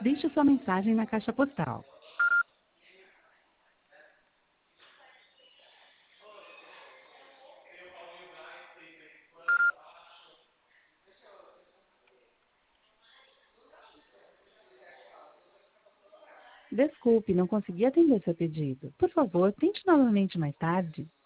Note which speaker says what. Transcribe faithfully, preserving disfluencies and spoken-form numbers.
Speaker 1: Deixe sua mensagem na caixa postal. Desculpe, não consegui atender seu pedido. Por favor, tente novamente mais tarde.